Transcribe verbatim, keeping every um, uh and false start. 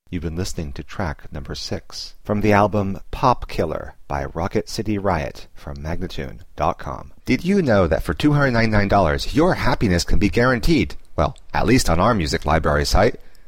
You've been listening to track number six from the album Pop Killer by Rocket City Riot from Magnatune dot com. Did you know that for two hundred ninety-nine dollars your happiness can be guaranteed? Well, at least on our music library site.